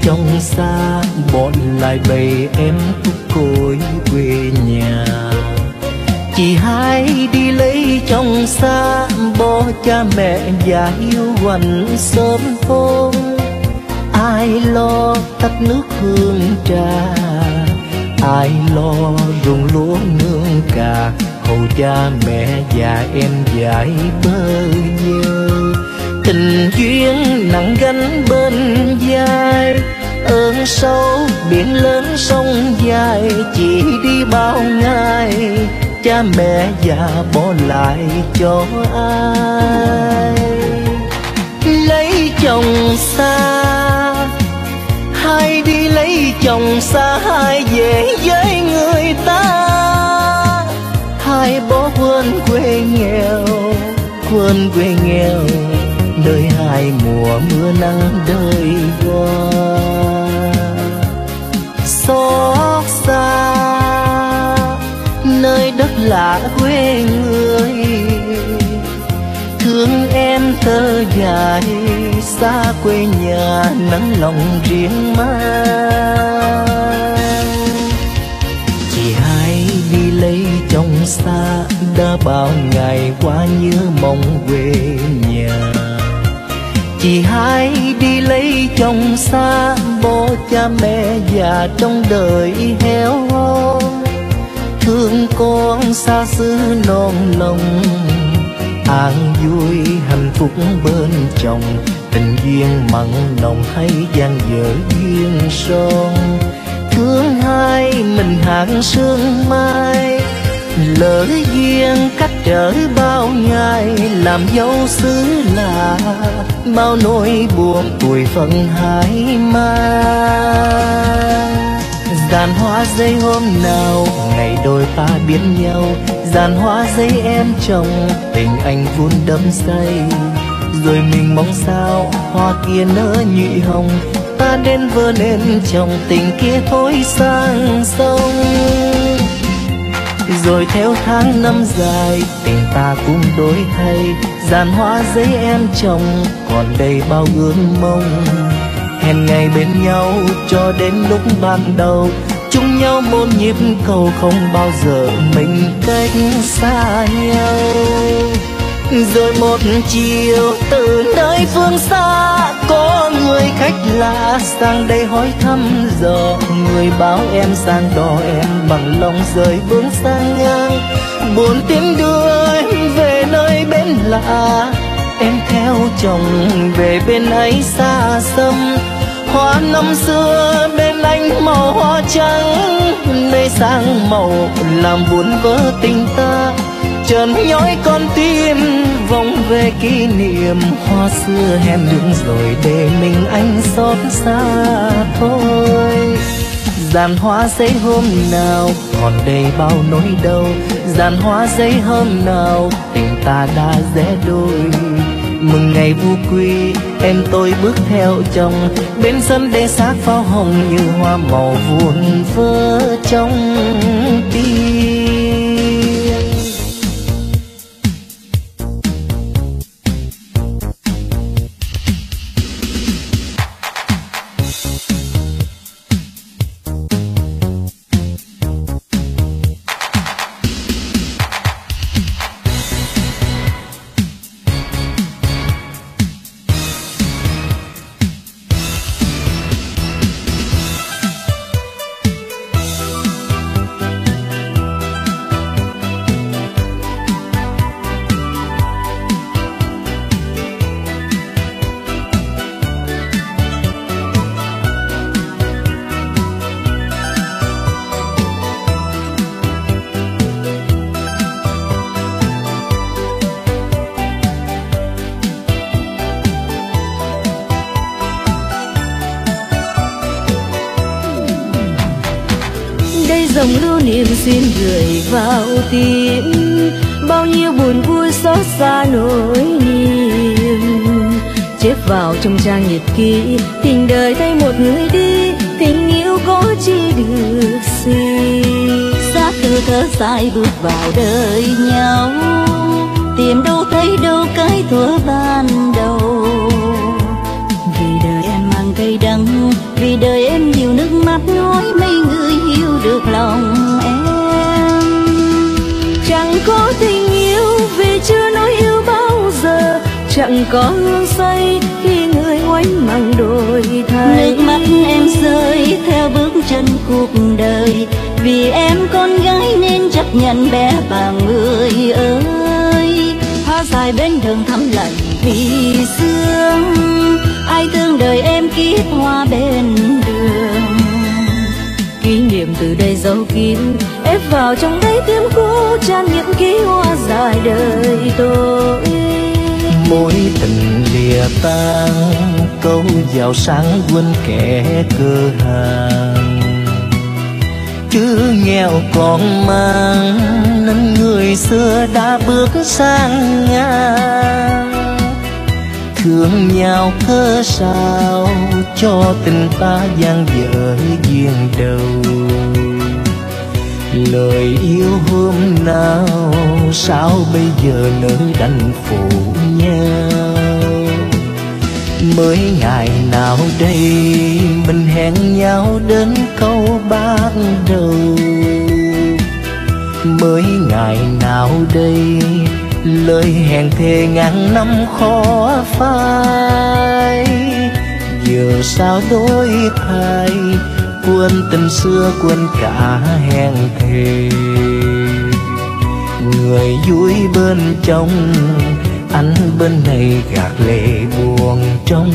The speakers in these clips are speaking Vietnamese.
trong xa, bỏ lại bầy em cúc côi quê nhà. Chị hai đi lấy chồng xa, bỏ cha mẹ già yêu quạnh sớm hôm. Ai lo tắt nước hương trà, ai lo ruộng lúa nương cà, hầu cha mẹ già em dạy bơ vơ. Tình duyên nặng gánh bên vai, ơn sâu biển lớn sông dài, chỉ đi bao ngày cha mẹ già bỏ lại cho ai. Lấy chồng xa, hai đi lấy chồng xa, hai về với người ta. Hai bỏ quên quê nghèo, quên quê nghèo, nơi hai mùa mưa nắng đời qua. Xót xa nơi đất lạ quê người, thương em thơ dài xa quê nhà, nắng lòng riêng mang. Chị hai đi lấy chồng xa, đã bao ngày qua nhớ mong quê nhà. Chị hai đi lấy chồng xa, bỏ cha mẹ già trong đời héo hon. Thương con xa xứ non lòng, an vui hạnh phúc bên chồng. Tình duyên mặn nồng hay gian dở duyên son, thương hai mình hạn sương mai. Lỡ duyên cách trở bao ngày, làm dấu xứ lạ bao nỗi buồn tuổi phận hai mang. Giàn hoa giấy hôm nào ngày đôi ta biết nhau, giàn hoa giấy em trồng tình anh vun đắm say. Rồi mình mong sao hoa kia nở nhụy hồng, ta đến vơ nên chồng tình kia thôi sang sông. Rồi theo tháng năm dài tình ta cũng đổi thay, giàn hoa giấy em trồng còn đây bao ước mong. Hẹn ngày bên nhau cho đến lúc ban đầu, chung nhau một nhịp cầu không bao giờ mình cách xa nhau. Rồi một chiều từ nơi phương xa, có người khách lạ sang đây hỏi thăm dò. Người báo em sang đò em bằng lòng rời bước sang ngang, buồn tiếng đưa em về nơi bên lạ. Em theo chồng về bên ấy xa xăm, hoa năm xưa bên anh màu hoa trắng. Nơi sang màu làm buồn vỡ tình ta, chợt nhói con tim vòng về kỷ niệm. Hoa xưa hẹn đường rồi để mình anh xót xa thôi. Giàn hoa giấy hôm nào còn đây bao nỗi đau, giàn hoa giấy hôm nào tình ta đã rẽ đôi. Mừng ngày vu quy em tôi bước theo chồng, bên sân để xác pháo hồng như hoa màu vụn vỡ trong tim. dòng lưu niệm xuyên rơi vào tim, bao nhiêu buồn vui xót xa nỗi niềm. Chép vào trong trang nhật ký, tình đời thay một người đi, tình yêu có chi được gì. Xa từ thơ dài bước vào đời nhau, tìm đâu thấy đâu cái thuở ban đầu. Vì đời em mang cây cay đắng, vì đời em nhiều nước mắt nói mấy người hiểu được lòng em. Chẳng có tình yêu vì chưa nói yêu bao giờ, chẳng có hương say khi người ngoảnh mang đổi thay. Nước mắt em rơi theo bước chân cuộc đời, vì em con gái nên chấp nhận bé bàng người ơi. Hoa dài bên đường thắm lạnh vì sương, ai thương đời em kiếp hoa bên đường. Kỷ niệm từ đây dấu kín ép vào trong đáy tim cũ, tràn những ký hoa dài đời tôi. Mối tình lìa tan, câu giàu sang quên kẻ cơ hàng. Chứ nghèo còn mang nên người xưa đã bước sang ngang. Thương nhau cớ sao cho tình ta dang dở duyên đầu. Lời yêu hôm nào sao bây giờ nỡ đành phụ nhau. Mới ngày nào đây mình hẹn nhau đến câu ban đầu. Mới ngày nào đây lời hẹn thề ngàn năm khó phai. Giờ sao đổi thay, quên tình xưa quên cả hẹn thề. Người vui bên trong, anh bên này gạt lệ buồn trong.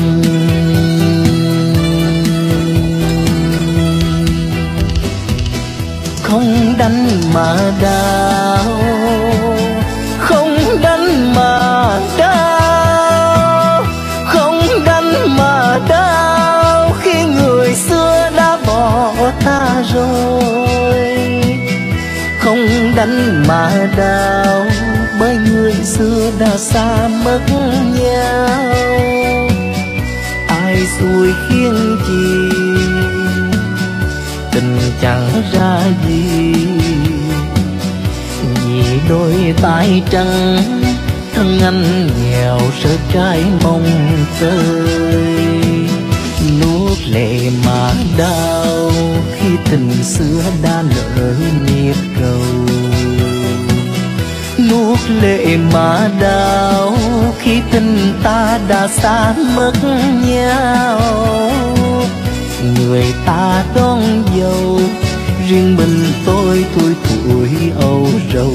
Không đánh mà đau, không đánh mà đau, không đánh mà đau, khi người xưa đã bỏ ta rồi. Không đánh mà đau, bởi người xưa đã xa mất nhau. Ai xui khiến chi, tình chẳng ra gì. Vì đôi tay trắng, thân anh nghèo sợ trái mong tơi. Nuốt lệ mà đau, khi tình xưa đã lỡ nhịp cầu. Nuốt lệ mà đau, khi tình ta đã xa mất nhau. Người ta đón dâu, riêng mình tôi tuổi tuổi âu rầu.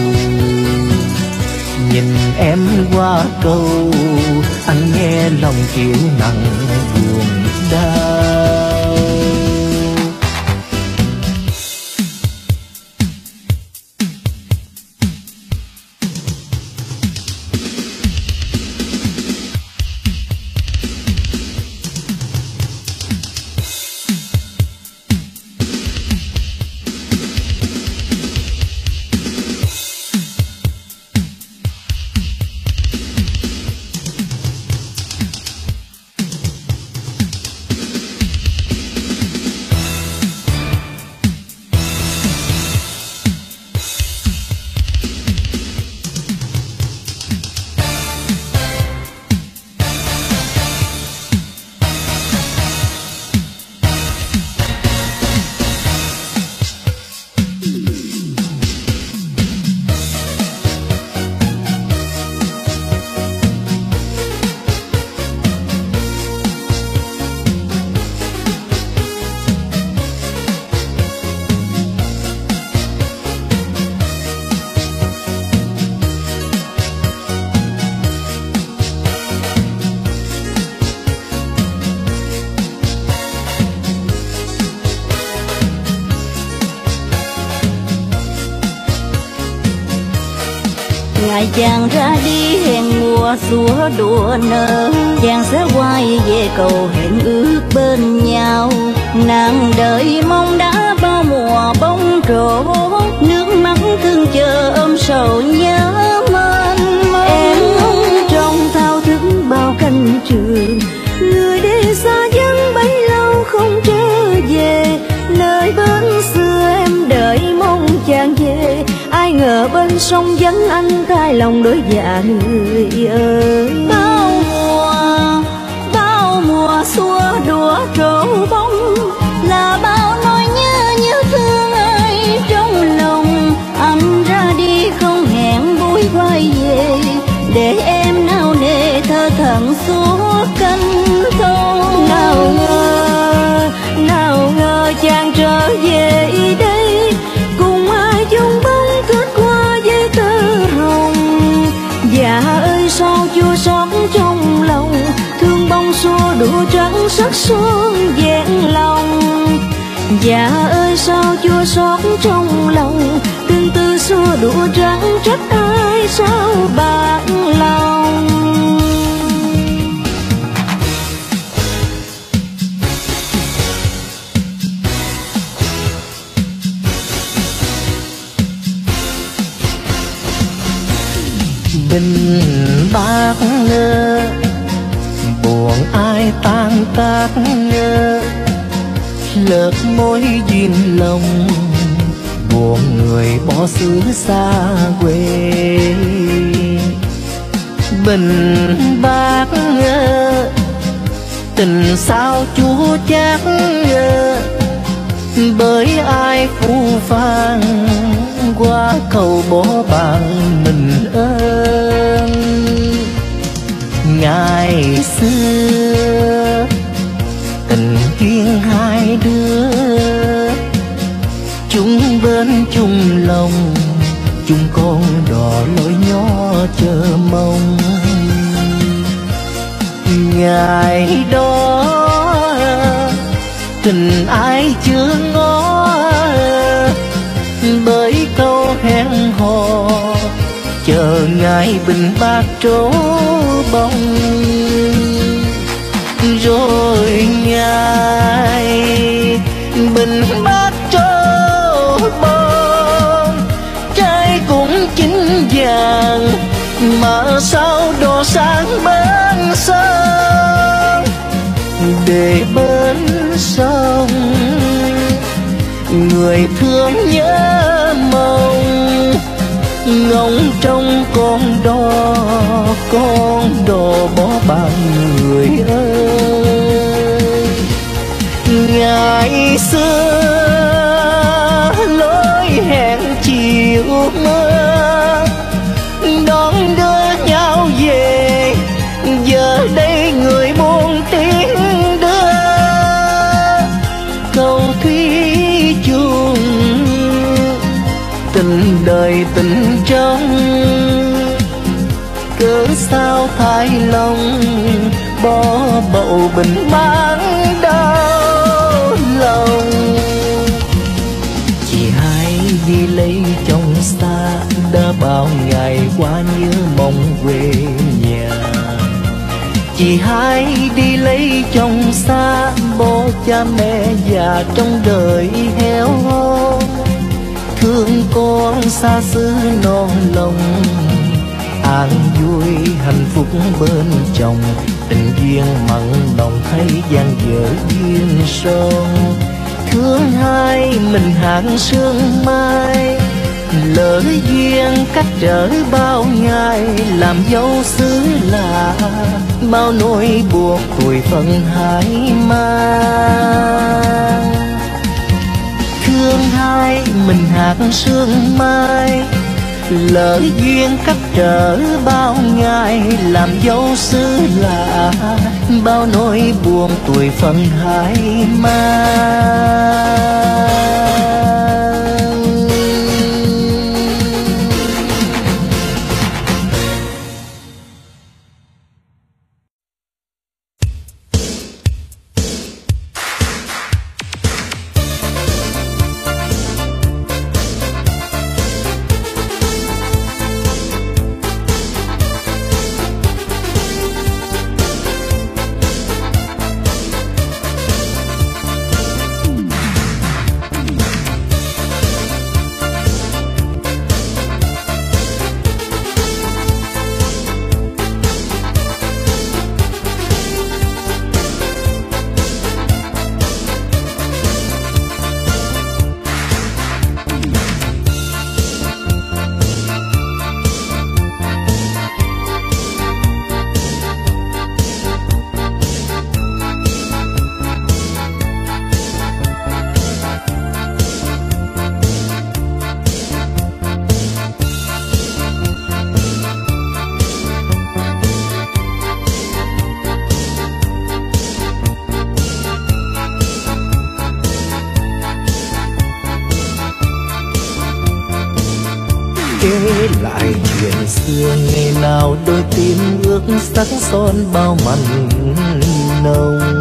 Nhìn em qua câu, anh nghe lòng chịu nặng buồn đau. Ngày chàng ra đi hẹn mùa xúa đùa nở, chàng sẽ quay về cầu hẹn ước bên nhau. Nàng đợi mong đã bao mùa bóng trổ, nước mắt thương chờ ôm sầu nhớ mênh mông. Em trong thao thức bao canh trường, người đi xa vắng bấy lâu không trở về. Nơi bên xưa em đợi mong chàng về, ai ngờ bên sông vắng anh thay lòng đổi dạ người ơi. Bao mùa xua đùa đỏ trổ bông, là bao nỗi nhớ nhớ thương ai trong lòng. Anh ra đi không hẹn buổi quay về, để em nao nề thơ thẩn suốt canh thôn. Nào ngờ chàng trở về đây, cùng ai chung bóng kết qua giấy tơ rồng. Dạ ơi sao chua xót trong lòng, thương bông xua đũa trắng sắc son vẹn lòng. Dạ ơi sao chua xót trong lòng, tương tư xua đũa trắng trách ai sao bạc lòng. Bình bát ngơ, buồn ai tan tác ngơ, lợt mối duyên lòng, buồn người bỏ xứ xa quê. Bình bát ngơ, tình sao chúa chát ngơ, bởi ai phũ phàng qua cầu bỏ bạn mình ơn. Ngày xưa tình duyên hai đứa, chung bên chung lòng, chung con đò lối nhỏ chờ mong. Ngày đó tình ai chưa ngó, bởi câu hẹn hò chờ ngày bình bát trổ bông. Rồi ngày bình bát trổ bông, trai cũng chín vàng mà sao đỏ sáng bên sông. Để bên sông người thương nhớ mong, ngóng trong con đò bỏ bạn người ơi. Ngày xưa lối hẹn chiều mưa, đón đưa nhau về, giờ đây người buông tiếng đưa. Câu thủy chung tình đời tình trong, cớ sao thay lòng bỏ bầu bình bán đau lòng. Chị hai đi lấy chồng xa, đã bao ngày qua nhớ mong về nhà. Chị hai đi lấy chồng xa, bỏ cha mẹ già trong đời héo hon. Thương con xa xứ non lòng, an vui hạnh phúc bên chồng. Tình duyên mặn nồng thấy gian dở duyên son. Thương hai mình hạn sương mai, lỡ duyên cách trở bao ngày. Làm dâu xứ lạ bao nỗi buộc tuổi phận hai mang. Thương hai mình hạt sương mai, lỡ duyên cách trở bao ngày. Làm dâu xứ lạ bao nỗi buồn tuổi phận hai mang. kể lại chuyện xưa ngày nào đôi tim ước sắc son bao mặn nồng.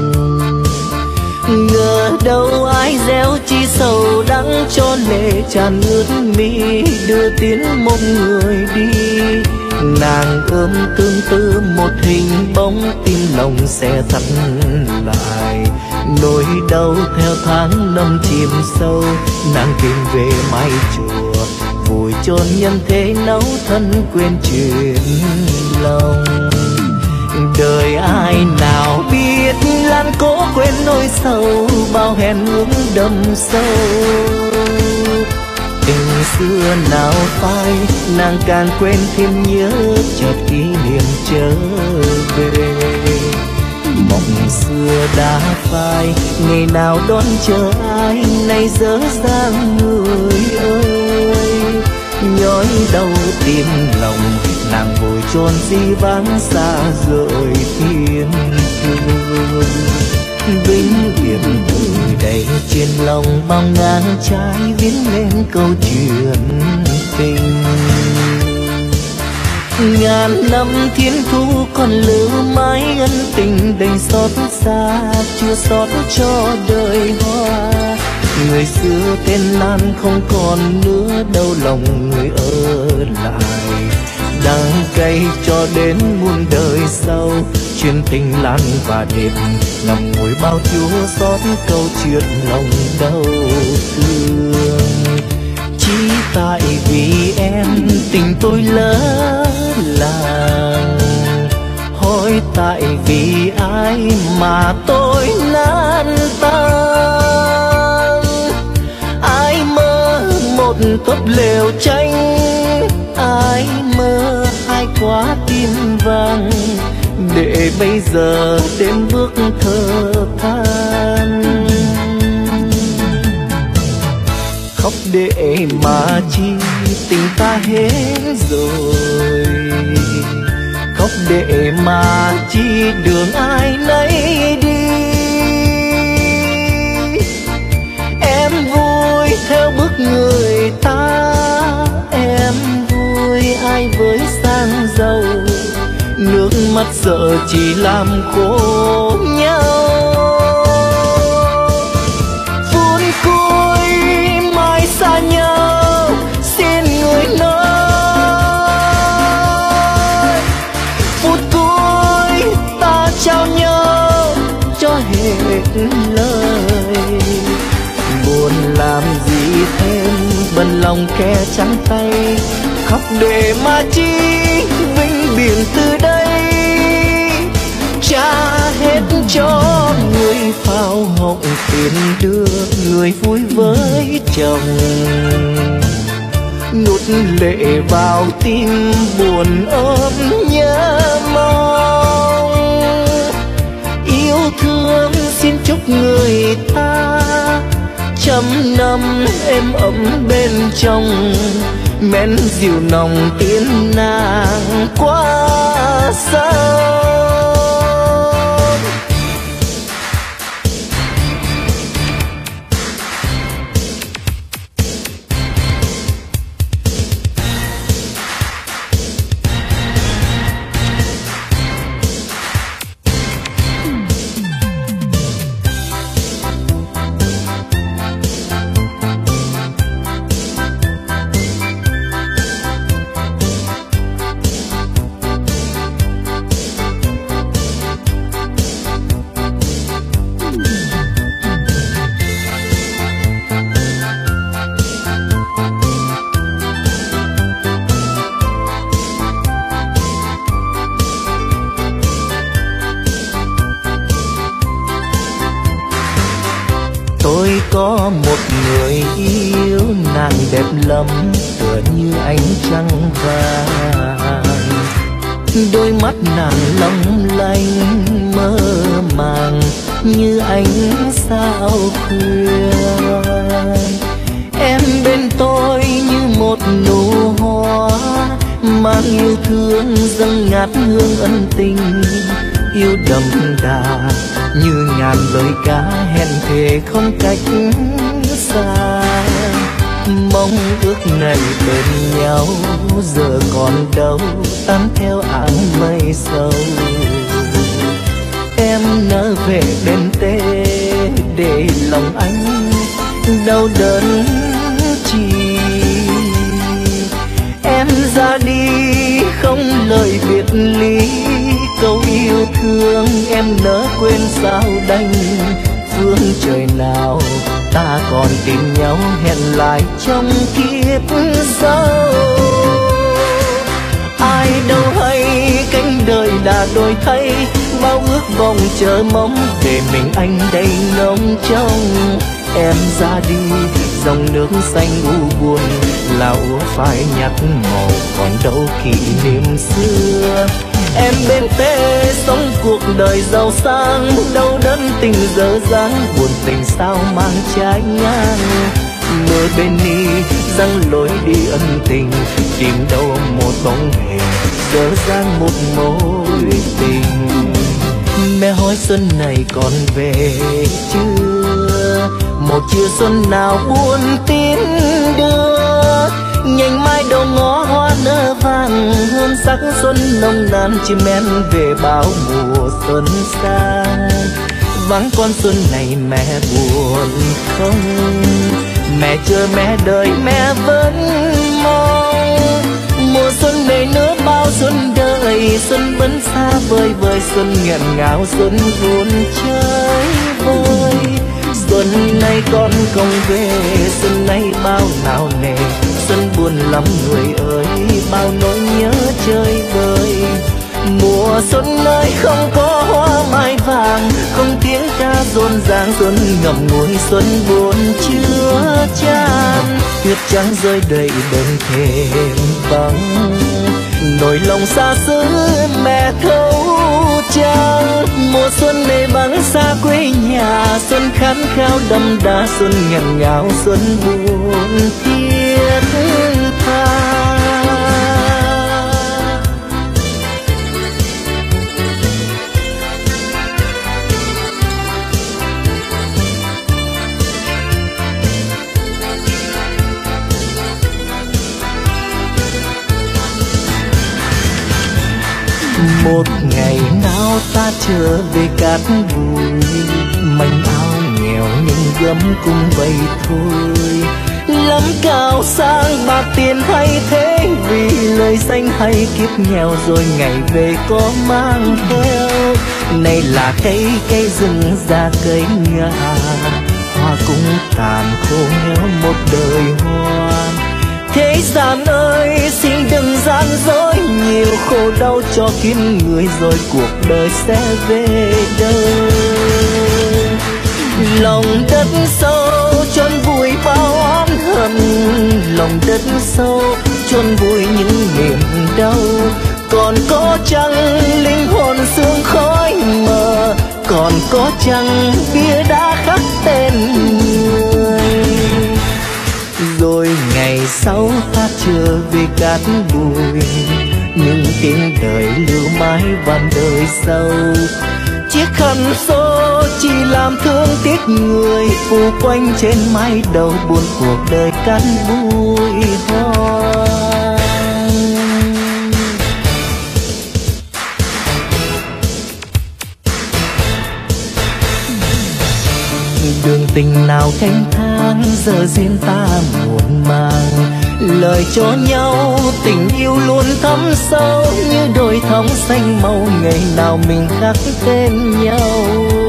Ngờ đâu ai gieo chi sầu đắng cho lệ tràn ướt mi đưa tiến một người đi. Nàng ôm tương tư một hình bóng tim lòng sẽ thắt lại. Nỗi đau theo tháng năm chìm sâu, nàng tìm về mái chùa vùi chôn nhân thế nấu thân quên chuyện lòng. Đời ai nào biết lan cố quên nỗi sầu, bao hẹn ước đậm sâu. Tình xưa nào phai, nàng càng quên thêm nhớ chợt kỷ niệm trở về. Mộng xưa đã phai, ngày nào đón chờ ai nay dở dang người ơi. Nhói đau tim lòng, nàng vội chôn di vắng xa rời thiên thương. Vĩnh viễn từ đây trên lòng bao ngàn trái viết lên câu chuyện tình. Ngàn năm thiên thu còn lưu mãi ân tình đầy xót xa, chưa xót cho đời hoa. Người xưa tên Lan không còn nữa đâu lòng người ở lại. Đắng cay cho đến muôn đời sau, chuyện tình Lan và Điệp ngậm ngùi bao chúa xót câu chuyện lòng đau thương. Chỉ tại vì em tình tôi lỡ làng, hỏi tại vì ai mà tôi nan tan. Ai mơ một tốp lều tranh, ai mơ hai quả tim vàng, để bây giờ đến bước thở than. Khóc để mà chi tình ta hết rồi, khóc để mà chi đường ai nấy đi. Em vui theo bước người ta, em vui ai với sang giàu. Nước mắt sợ chỉ làm khổ nhau. Phút cuối mai xa nhau, xin người nói. Phút cuối ta trao nhau cho hết lời. Buồn làm gì thêm, bần lòng kẻ trắng tay. Khóc để mà chi vĩnh biển từ đây, trả hết cho người phao hồng tiền đưa người vui với chồng. Nuốt lệ vào tim buồn ôm nhớ mong. Yêu thương xin chúc người ta trăm năm êm ấm bên trong. Mến dịu nồng tiếng nàng quá sâu. Tôi có một người yêu, nàng đẹp lắm tựa như ánh trăng vàng. Đôi mắt nàng long lanh mơ màng như ánh sao khuya. Em bên tôi như một nụ hoa, mang yêu thương dâng ngát hương ân tình. Yêu đậm đà như ngàn lời ca hẹn thề không cách xa. Mong ước này bên nhau giờ còn đâu, tan theo áng mây sâu. Em nỡ về bên tê để lòng anh đau đớn chi. Em ra đi không lời biệt ly, câu yêu thương em nỡ quên sao đành. Phương trời nào ta còn tìm nhau hẹn lại trong kiếp sau. Ai đâu hay cánh đời đã đổi thay, bao ước vọng chờ mong để mình anh đây ngóng trông. Em ra đi dòng nước xanh u buồn, là úa phai nhạt màu còn đâu kỷ niệm xưa. Em bên tê sống cuộc đời giàu sang, đâu đớn tình dở dang, buồn tình sao mang trái ngang. Mưa bên ni răng lối đi ân tình, tìm đâu một bóng hình dở dang một mối tình. Mẹ hỏi xuân này còn về chưa, một chiều xuân nào buồn tin đưa. Nhành mai đầu ngõ hoa nở vàng, hương sắc xuân nồng nàn chim én về bao mùa xuân xa. Vắng con xuân này mẹ buồn không, mẹ chờ mẹ đợi mẹ vẫn mong. Mùa xuân về nữa bao xuân đợi, xuân vẫn xa vời vời, xuân nghẹn ngào xuân buồn chơi vơi. Xuân nay con không về, xuân nay bao nào nề, xuân buồn lắm người ơi, bao nỗi nhớ chơi vơi. Mùa xuân nơi không có hoa mai vàng, không tiếng ca rộn ràng, xuân ngậm ngùi xuân buồn chưa chan. Tuyết trắng rơi đầy đơn thềm vắng, nỗi lòng xa xứ mẹ thấu trăng. Mùa xuân này vắng xa quê nhà, xuân khát khao đậm đà, xuân nghẹn ngào xuân buồn thiết tha. Một ngày nào ta trở về cát bụi, mảnh áo nghèo nhưng gấm cũng vậy thôi. Lắm cao sang bạc tiền hay thế, vì lời danh hay kiếp nghèo rồi ngày về có mang theo. Này là cây rừng già cây ngà, hoa cũng tàn khô héo một đời hoa. Thế gian ơi xin đừng gian dối, nhiều khổ đau cho kiếp người rồi cuộc đời sẽ về đâu. Lòng đất sâu chôn vùi bao oán hận, lòng đất sâu chôn vùi những niềm đau. Còn có chăng linh hồn sương khói mờ, còn có chăng bia đá khắc tên người. Rồi ngày sau ta trở về cát bụi, những tiếng đời lưu mãi vạn đời sau. Chiếc khăn số chỉ làm thương tiếc người, phủ quanh trên mái đầu buồn cuộc đời cát bụi hoang. Đường tình nào canh thang giờ riêng ta muộn màng, lời cho nhau tình yêu luôn thấm sâu như đồi thống xanh màu. Ngày nào mình khắc tên nhau,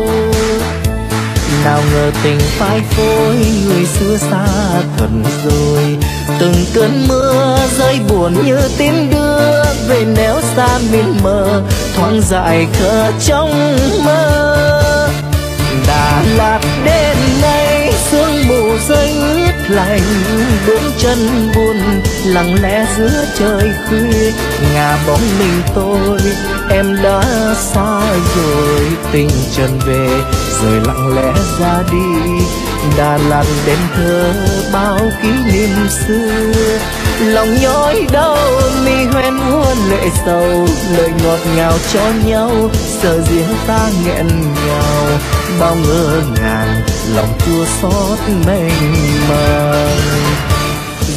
nào ngờ tình phai phôi người xưa xa thật rồi. Từng cơn mưa rơi buồn như tiếng đưa về, néo xa miên mờ thoáng dại khờ trong mơ. Đà Lạt đêm nay sương mù rơi nguyết lạnh, bước chân buồn lặng lẽ giữa trời khuya. Ngả bóng mình tôi em đã xa rồi, tình trần về rồi lặng lẽ ra đi. Đà Lạt đêm thơ bao kỷ niệm xưa, lòng nhói đau mi hoen hôn lệ sầu. Lời ngọt ngào cho nhau sợ riêng ta nghẹn ngào, bao ngỡ ngàng lòng chua xót mênh mang.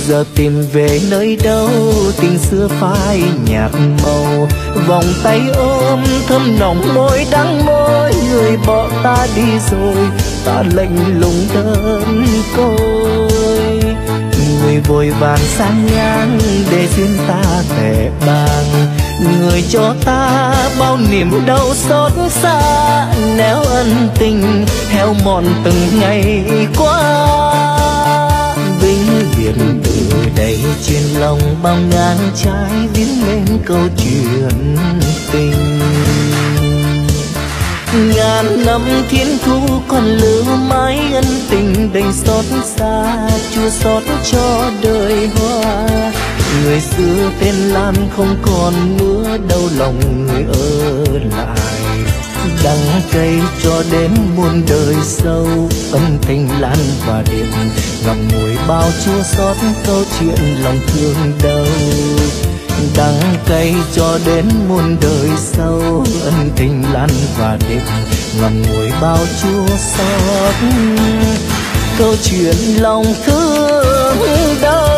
giờ tìm về nơi đâu tình xưa phai nhạt màu. Vòng tay ôm thơm nồng môi đắng môi, người bỏ ta đi rồi ta lạnh lùng đơn côi. Người vội vàng sang ngang để duyên ta tệ bàng, người cho ta bao niềm đau xót xa. Nếu ân tình heo mòn từng ngày qua, vĩnh viễn từ đây trên lòng bao ngàn trái viết lên câu chuyện tình. Ngàn năm thiên thu còn lưu mãi ân tình đầy xót xa, chua xót cho đời hoa. Người xưa tên Lan không còn nữa, đâu lòng người ở lại. Đắng cay cho đến muôn đời sâu, ân tình Lan và Điệp ngậm ngùi bao chua xót câu chuyện lòng thương đau. Đắng cay cho đến muôn đời sâu, ân tình Lan và Điệp ngậm ngùi bao chua xót câu chuyện lòng thương đau.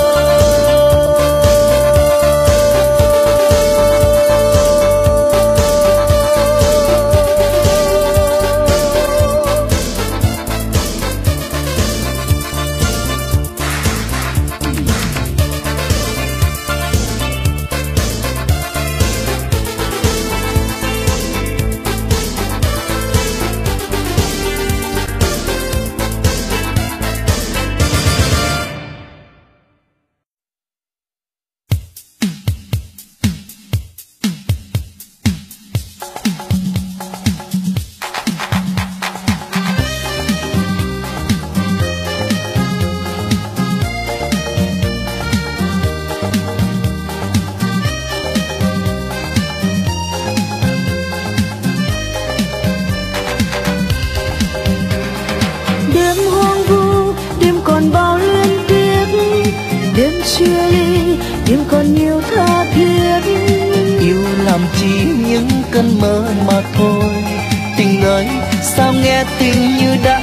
đêm còn nhiều tha thiết. Yêu làm chi những cơn mơ mà thôi, tình ơi sao nghe tình như đã.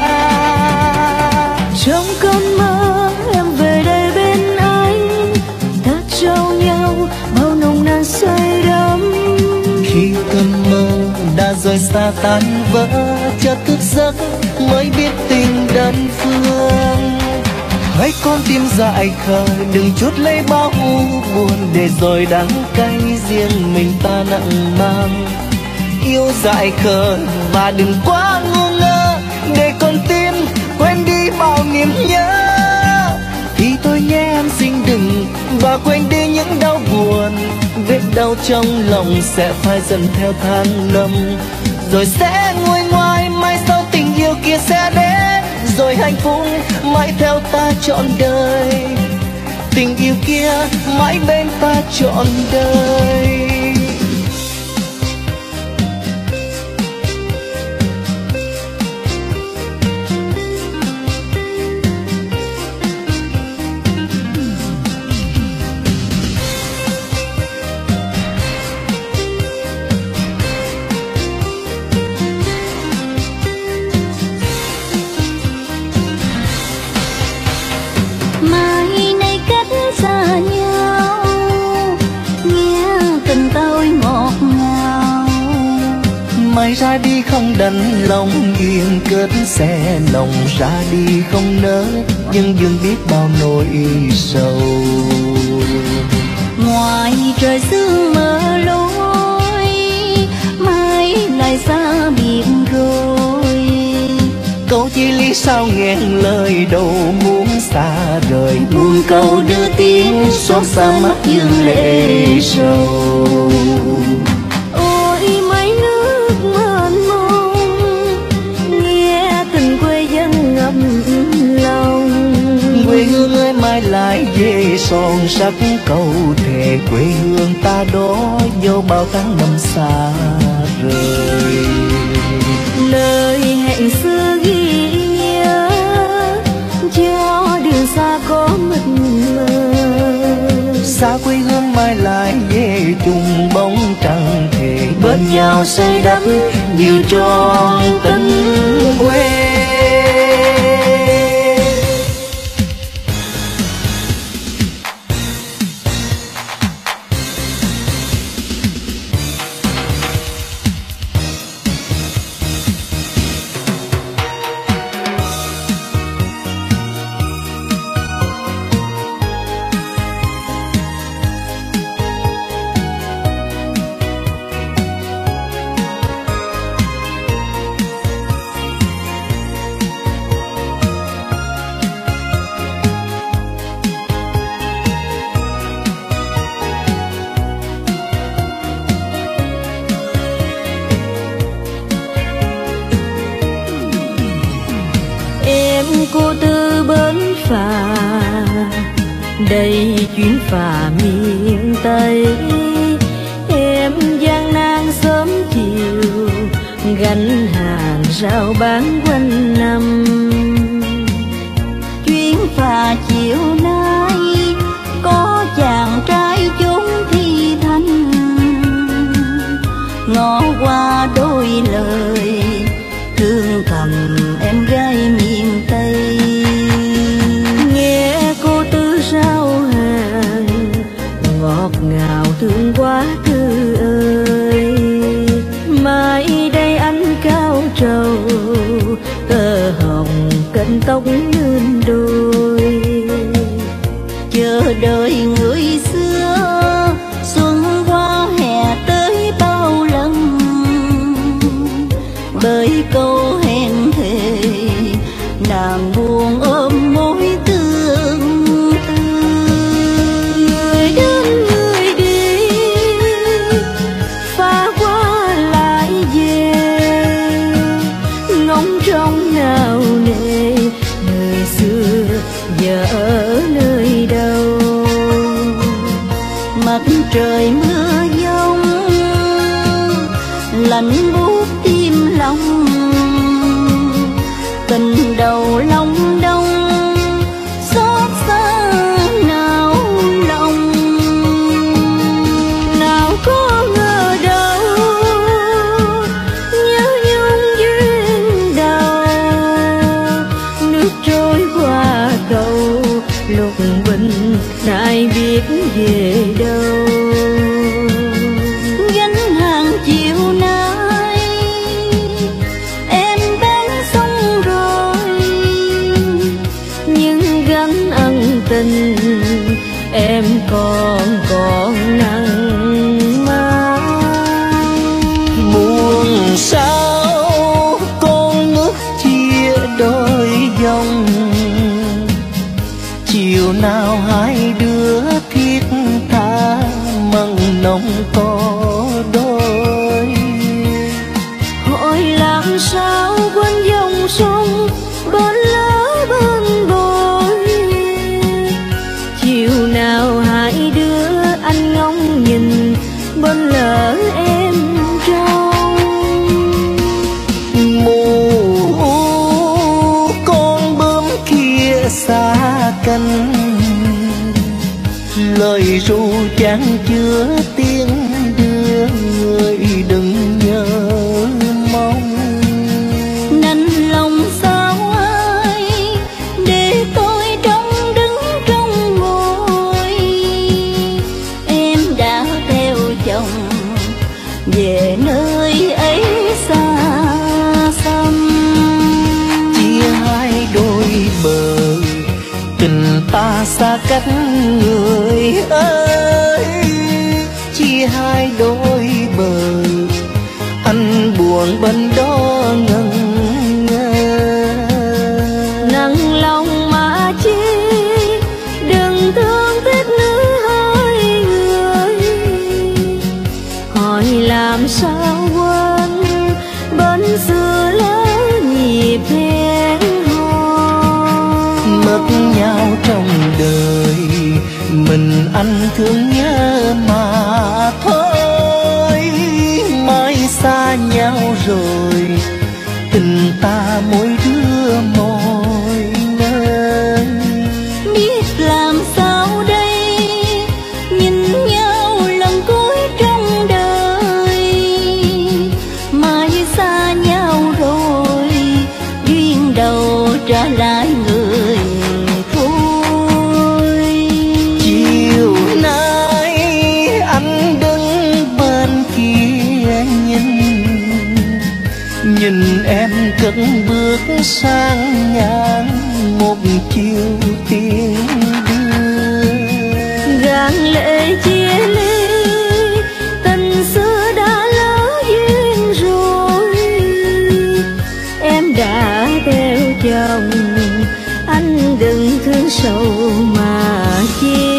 Trong cơn mơ em về đây bên anh, ta trao nhau bao nồng nàn say đắm. Khi cơn mơ đã rời xa tan vỡ, chợt thức giấc mới biết tình đơn phương. Hãy con tim dại khờ, đừng chút lấy bao u buồn, để rồi đắng cay riêng mình ta nặng mang. Yêu dại khờ và đừng quá ngu ngơ, để con tim quên đi bao niềm nhớ. Thì tôi nhé em xin đừng, và quên đi những đau buồn. Vết đau trong lòng sẽ phai dần theo tháng năm, rồi sẽ nguôi ngoai mai sau tình yêu kia sẽ đến. Rồi hạnh phúc mãi theo ta trọn đời, tình yêu kia mãi bên ta trọn đời. Mai ra đi không đành lòng yên cất xe lòng, ra đi không nỡ nhưng dưng biết bao nỗi sầu. Ngoài trời sương mờ lối, mai lại xa biệt rồi. Câu chi lý sao nghẹn lời đâu muốn xa rời, buồn câu đưa tiếng xót xa mắt dương lệ sầu. Quê hương ơi mai lại về son sắc câu thề, quê hương ta đó dẫu bao tháng năm xa rời. Lời hẹn xưa ghi nhớ cho đường xa có mịt mờ. Xa quê hương mai lại về chung bóng trăng thề, bên nhau xây đắp nhiều cho tình quê. đây chuyến phà miền Tây. Em gian nan sớm chiều, gánh hàng rao bán quanh năm. Chuyến phà chiều nay có chàng trai chốn thi thanh, ngõ qua đôi lời thương thầm em gái miền Tây. Nghe cô tư rao hàng ngọt ngào thương quá thư ơi, mai đây anh cao trầu tơ hồng cánh tóc nên đôi. Chờ đợi người xưa xuân qua hè tới bao lần, bởi câu hẹn thề nàng buồn ôm mối tương tư. Người đến người đi pha qua lại về, ngóng trông nào nề người xưa giờ ở nơi đâu. Mặt trời mưa giông lạnh buốt tim lòng, tình đầu long đông xót xa nao lòng. Nào có ngờ đâu nhớ nhung duyên đầu, nước trôi qua cầu lục bình ai biết về đâu. Gánh hàng chiều nay em bán xong rồi, Nhưng gánh ân tình em còn nặng mang. Buồn sao con nước chia đôi dòng, chiều nào hai đứa thiết tha mặn nồng có đôi. Hỏi làm sao quên dòng sông bên lỡ bên bồi, chiều nào hai đứa anh ngóng nhìn bên lỡ em trông. Mù con bướm kia xa cánh, lời ru chẳng chứa tiếng đưa người đừng nhớ mong. nành lòng sao ai để tôi trông đứng trong ngôi. Em đã theo chồng về nơi ấy xa xăm, Chia hai đôi bờ tình ta xa cách người ơi. Chia hai đôi bờ anh buồn bên đó ngần ngơ. Nặng lòng mà chi đừng thương tiếc nữa hai người, hỏi làm sao quên bên xưa lỡ nhịp hẹn hò. Mất nhau trong đời mình anh thương nhớ mà thôi. Mai xa nhau rồi tình ta mỗi đứa mỗi nơi. biết làm sao đây nhìn nhau lần cuối trong đời. Mai xa nhau rồi duyên đầu trả lại người thôi. Chiều nay anh đứng bên kia nhìn em cất bước sang ngang một chiều tiên đưa. Gàn lệ chia ly tình xưa đã lỡ duyên rồi, em đã theo chồng anh đừng thương sầu mà chi.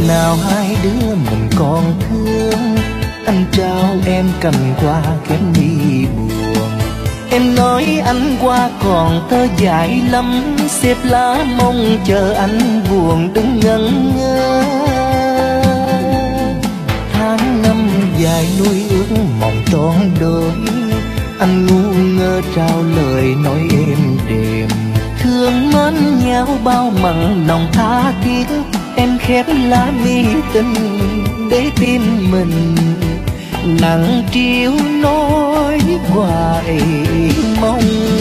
nào hai đứa mình còn thương, anh trao em cành hoa kém đi buồn. Em nói anh qua còn thơ dại lắm, xếp lá mong chờ anh buồn đừng ngẩn ngơ. Tháng năm dài nuôi ước mong trọn đời, anh ngu ngơ trao lời nói êm đềm. Thương mến nhau bao mặn nồng tha thiết, em khép lá mi tình để tim mình nặng trĩu nói hoài mong.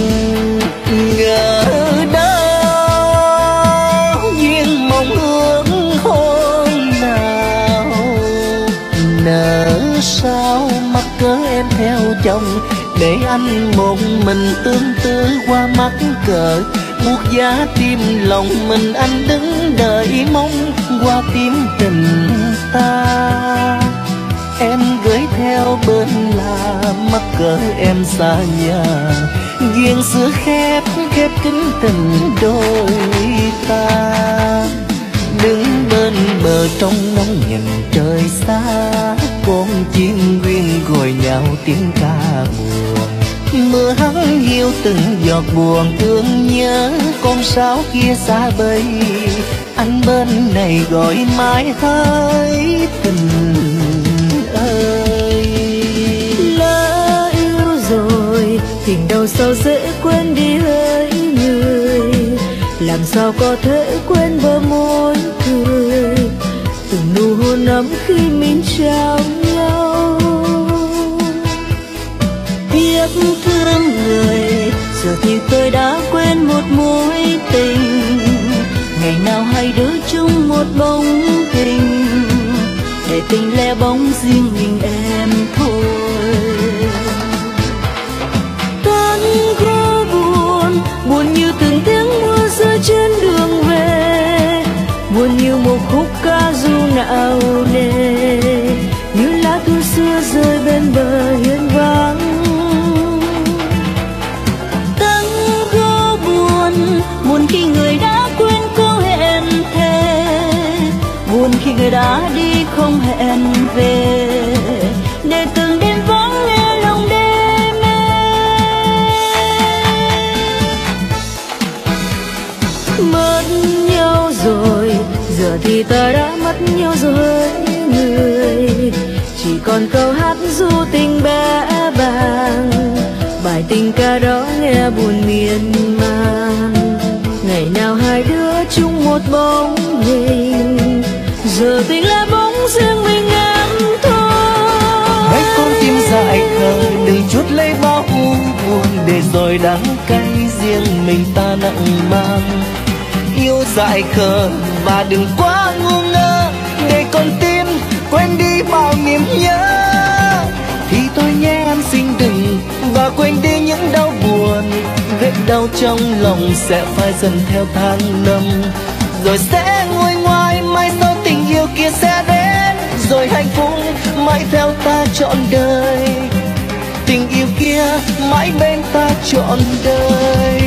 Ngỡ đâu duyên mong ước hôm nào nỡ sao mắc cớ em theo chồng, để anh một mình tương tư qua mắt cờ. Buốt giá tim lòng mình anh đứng đợi mong qua tiếng tình ta. Em gửi theo bên là mắc cỡ em xa nhà, duyên xưa khép kín tình đôi ta. Đứng bên bờ trong nắng nhìn trời xa, con chim quyên gọi nhau tiếng ca buồn. Mưa hắn hiu từng giọt buồn thương nhớ, con sáo kia xa bay, anh bên này gọi mãi hơi tình ơi. Lỡ yêu rồi tình đâu sao dễ quên đi hỡi người, làm sao có thể quên bờ môi cười, từng nụ hôn ấm khi mình trao nhau. Tiếc thương người, giờ thì tôi đã quên một mối tình, ngày nào hai đứa chung một bóng hình, để tình lẻ bóng riêng mình em thôi. Tháng có buồn, buồn như từng tiếng mưa rơi trên đường về, buồn như một khúc ca ru nạo nề, như lá thu xưa rơi bên bờ hiên vắng. Tháng có buồn, buồn khi người đã quên câu hẹn thề, buồn khi người đã đi không hẹn về, để từng đêm vắng nghe lòng đê mê. Mất nhau rồi, giờ thì ta đã mất nhau rồi người, chỉ còn câu hát ru tình bé bàng, bài tình ca đó nghe buồn miên man. Ngày nào hai đứa chung một bóng hình, giờ tình là bóng riêng mình em thôi. Hãy con tim dại khờ đừng chút lấy bao u buồn, để rồi đắng cay riêng mình ta nặng mang. Yêu dại khờ và đừng quá ngu ngơ, để con tim quên đi bao niềm nhớ. Thì tôi nhé em xin đừng và quên đi những đau buồn, vết đau trong lòng sẽ phai dần theo tháng năm, rồi sẽ nguôi ngoai mai sau tình yêu kia sẽ đến, rồi hạnh phúc mãi theo ta trọn đời, tình yêu kia mãi bên ta trọn đời.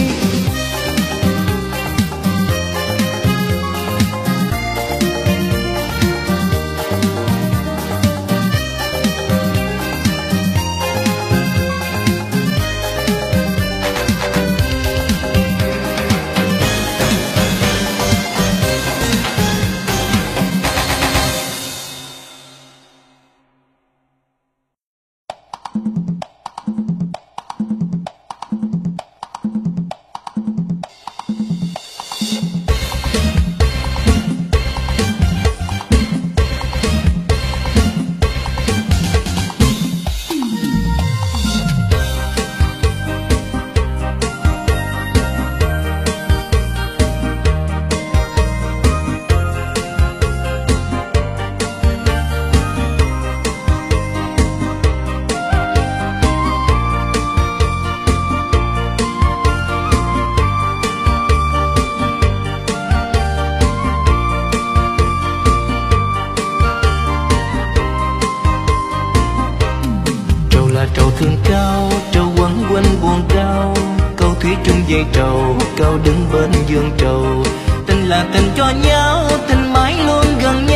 thương cao, trâu quấn quanh buồn cao, câu thủy chung dây trầu, câu đứng bên giường trầu. Tình là tình cho nhau, tình mãi luôn gần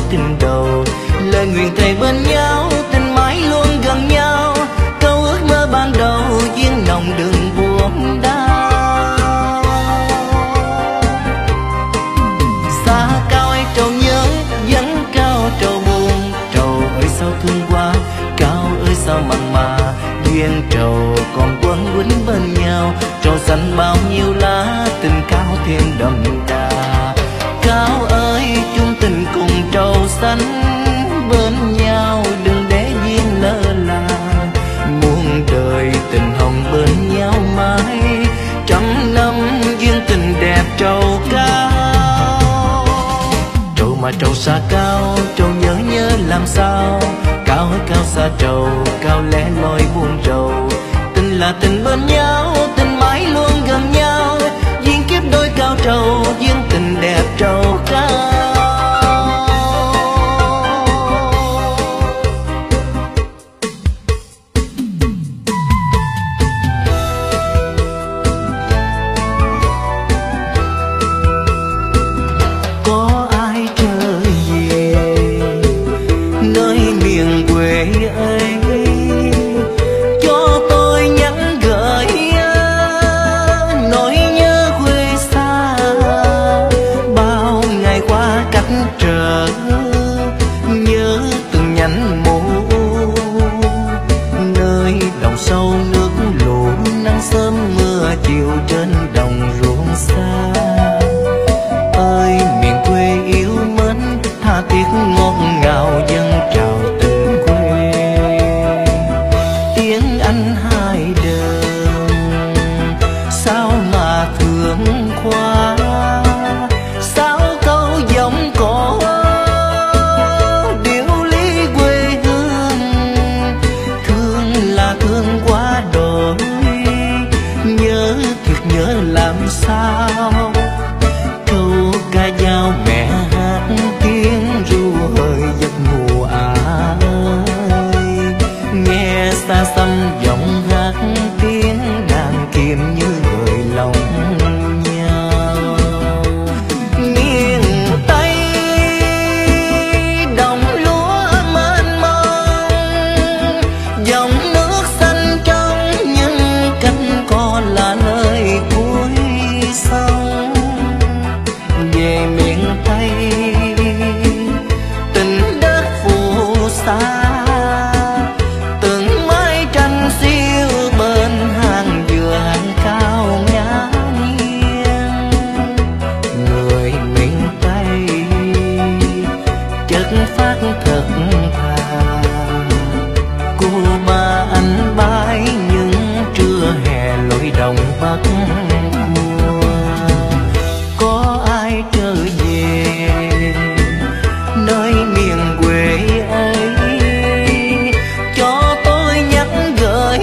tình đầu. Lời nguyện thề bên nhau, tình mãi luôn gần nhau. Câu ước mơ ban đầu, duyên nồng đừng buông đau. Xa cao ấy trầu nhớ, vẫn cao trầu buồn. Trầu ơi sao thương quá, cao ơi sao mặn mà. Duyên trầu còn quấn quýnh bên nhau. Trầu xanh bao nhiêu lá, tình cao thêm đậm đà. Cao ơi chung tình cùng trầu xanh bên nhau, đừng để duyên lỡ làng. Muôn đời tình hồng bên nhau mãi, trăm năm duyên tình đẹp trầu cao. Trầu mà trầu xa cao, trầu nhớ nhớ làm sao. Cao ơi cao xa trầu, cao lẻ loi buông trầu. Tình là tình bên nhau, tình mãi luôn gần nhau. Duyên kiếp đôi cao trầu, duyên tình đẹp trầu cao. Có ai trở về nơi miền quê ấy, cho tôi nhắn gửi nỗi nhớ quê xa. Bao ngày qua cách trở, nhớ từng nhánh mũ. Nơi đồng sâu nước lũ, nắng sớm mưa chiều trên đồng ruộng xa. Ơi miền quê yêu mến, tha thiết ngọt ngào dâng trào tình quê. Tiếng anh hai đời sao mà thương quá. Sao câu giọng cổ điệu lý quê hương. Thương là thương quá đổi, nhớ thiệt nhớ làm sao. Câu ca dao mẹ hát tiếng ru hơi giấc ngủ ơi. Nghe xa xăm giọng hát tiếng đàn kim như người lòng nhau. Miền Tây đồng lúa mênh mông, dòng nước xanh trong nhưng cánh cò là nơi cuối sông. Về miền Tây tình đất phù sa, từng mái tranh siêu bên hàng dừa hàng cao ngã nghiêng. Người miền Tây chất phát thật thà, cô ba anh bái những trưa hè lội đồng bắc cua. Có ai trở về nơi miền quê ấy, cho tôi nhắc gửi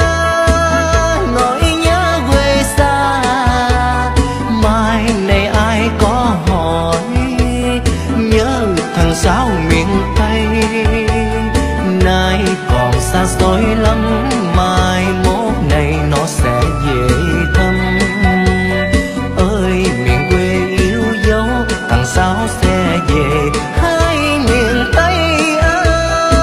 nỗi nhớ quê xa. Mai này ai có hỏi, nhớ thằng sao miền Tây. Nay còn xa xôi lắm, mai mốt ngày nó sẽ về thăm. Ơi miền quê yêu dấu, thằng sao sẽ về hai miền Tây ơi.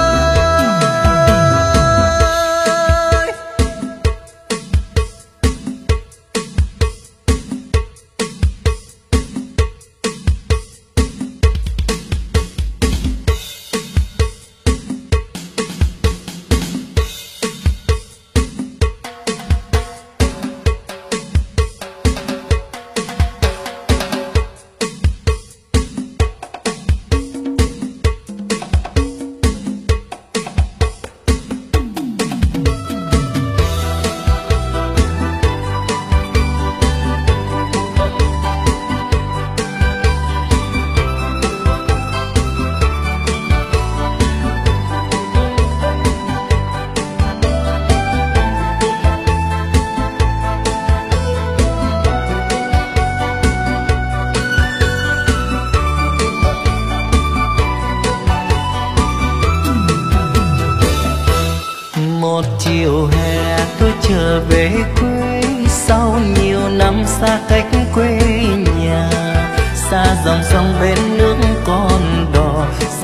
một chiều hè tôi trở về quê sau nhiều năm xa cách quê nhà, xa dòng sông bên nước con đò,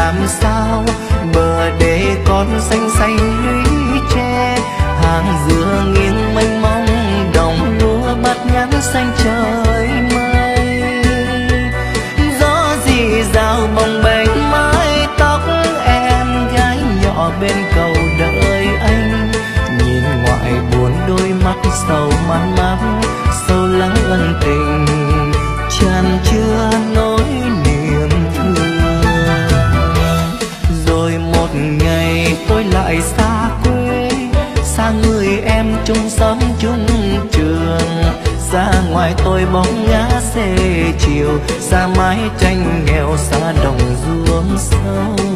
làm sao, bờ đê con xanh xanh lũy tre, hàng dừa nghiêng mênh mông, đồng lúa bát ngát xanh trời mây. Gió rì rào bồng bềnh mái tóc em, gái nhỏ bên cầu đợi anh, nhìn ngoại buồn đôi mắt sầu man mác, sâu lắng ân tình tràn chứa nỗi niềm thương. Rồi một ngày tôi lại xa quê, xa người em chung xóm chung trường, xa ngoài tôi bóng ngã xế chiều, xa mái tranh nghèo, xa đồng ruộng sâu.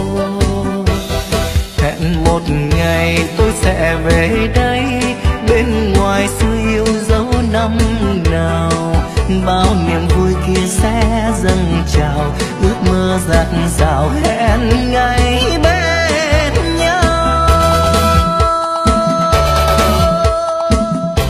Hẹn một ngày tôi sẽ về đây, bên ngoài xưa yêu dấu năm nào, bao niềm vui kia sẽ dâng trào, ước mơ dạt dào hẹn ngày